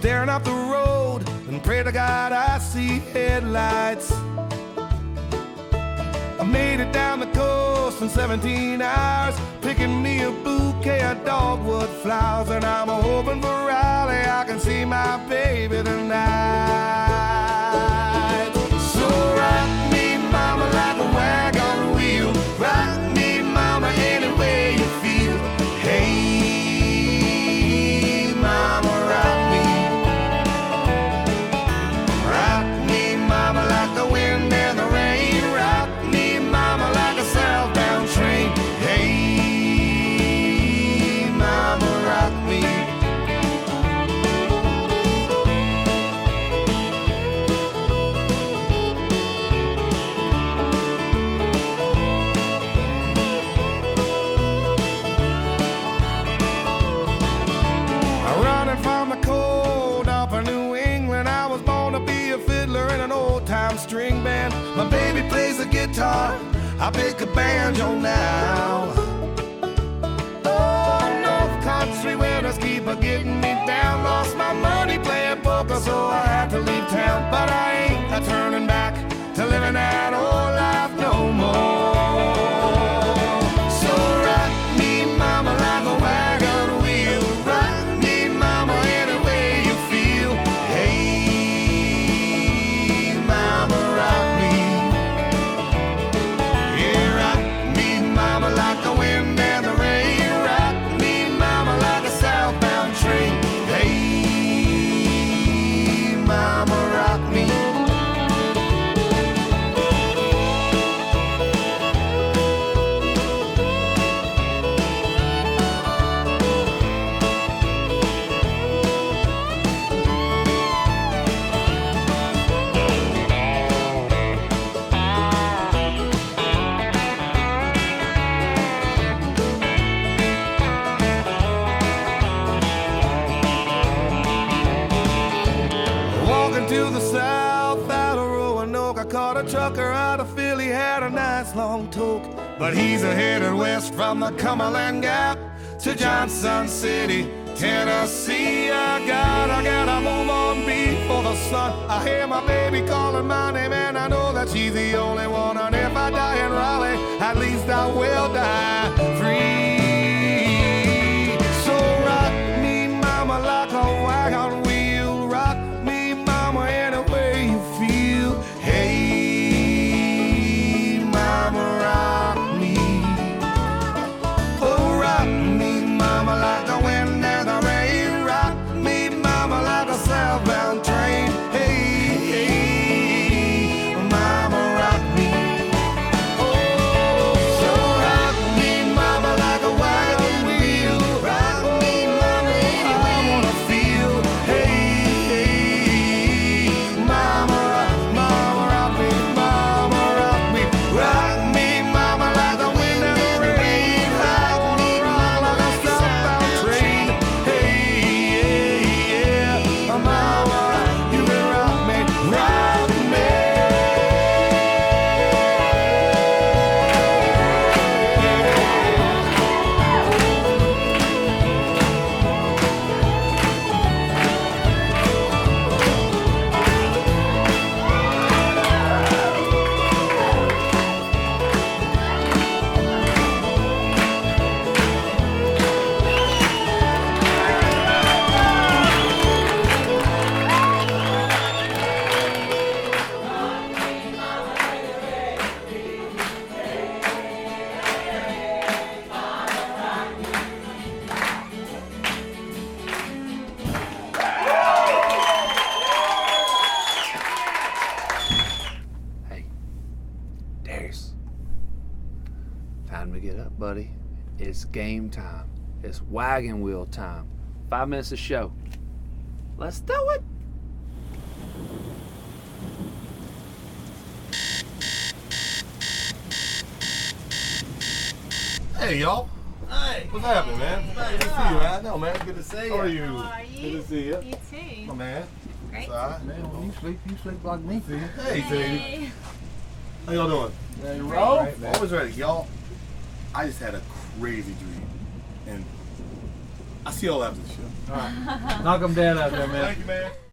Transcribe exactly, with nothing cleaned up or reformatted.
staring up the road and pray to God I see headlights. I made it down the coast in seventeen hours, picking me a bouquet of dogwood flowers, and I'm hoping for Raleigh I can see my baby tonight. So rock me, mama, like a wagon wheel. Rock me, mama, any way you feel. Hey, mama, rock me. Rock me, mama, like the wind and the rain. Rock me, mama, like a southbound train. Hey, mama, rock me. Running from the cold off of New England, I was born to be a fiddler in an old-time string band. My baby plays the guitar, I pick a banjo now. Oh, North Country winters keep a getting me down. Lost my money playing poker, so I had to leave town. But I ain't a turning back to living that old life no more. So rock me, mama, like a wagon wheel. Rock me, mama, any way you feel. Hey, mama, rock me. Yeah, rock me, mama, like the wind and the rain. Rock me, mama, like a southbound train. Hey, mama, rock me. Walking to the south out of Roanoke, I caught a trucker out of Philly, had a nice long toke. But he's a headed west from the Cumberland Gap to Johnson City, Tennessee. I got, I gotta move on before the sun. I hear my baby calling my name, and I know that she's the only one. And if I die in Raleigh, at least I will die free. So rock me, mama, like a wagon wheel. Rock me, mama, any way you feel. Hey, mama, rock me. Oh, rock me, mama, like the wind and the rain. Rock me, mama, like a southbound train. Hey, hey, mama, rock me. Oh, so rock me, mama, like a wagon wheel. Rock me, mama, any way I wanna feel. Hey, hey, mama, rock, mama, rock me, mama, rock me. Rock me, mama, like the wind and the rain. Rock me, mama, like a southbound train. Hey, yeah, yeah, mama, you can rock me, rock me. Hey, Darius. Time to get up, buddy. It's game time. It's wagon wheel time. Five minutes of show. Let's do it. Hey, y'all. Hey. What's happening, man? Good to see you, man. I know, man. Good to see you. How are you? How are you? Good to see you. You too. My man. Great. It's all right. Man, when you sleep, you sleep like me. Hey, Sadie. Hey. How y'all doing? Ready to Great. roll? Right, Always ready. Y'all, I just had a crazy dream. And I'll see y'all after the show. All right. Knock them dead out there, man. Thank you, man.